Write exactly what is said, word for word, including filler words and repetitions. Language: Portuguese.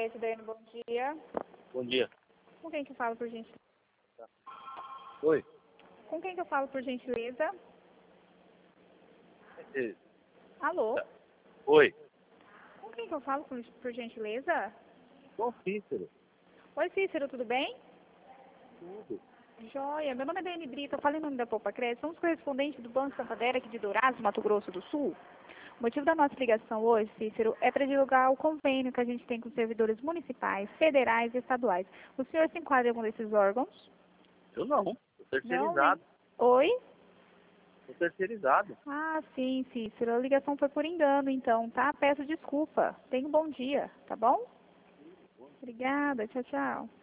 Crédito, Daiane, bom dia. Bom dia. Com quem que eu falo, por gentileza? Oi. Com quem que eu falo, por gentileza? É, Alô? tá. Oi. Com quem que eu falo, por, por gentileza? Bom, Cícero. Oi, Cícero, tudo bem? Tudo. Joia, meu nome é Daiane Brito, eu falo em nome da Poupa Crédito, somos correspondentes do Banco Santander aqui de Dourados, Mato Grosso do Sul. O motivo da nossa ligação hoje, Cícero, é para divulgar o convênio que a gente tem com os servidores municipais, federais e estaduais. O senhor se enquadra em algum desses órgãos? Eu não. Sou Não, nem... terceirizado. Oi? Sou terceirizado. Ah, sim, Cícero, a ligação foi por engano, então, tá? Peço desculpa. Tenha um bom dia, tá bom? Obrigada, tchau, tchau.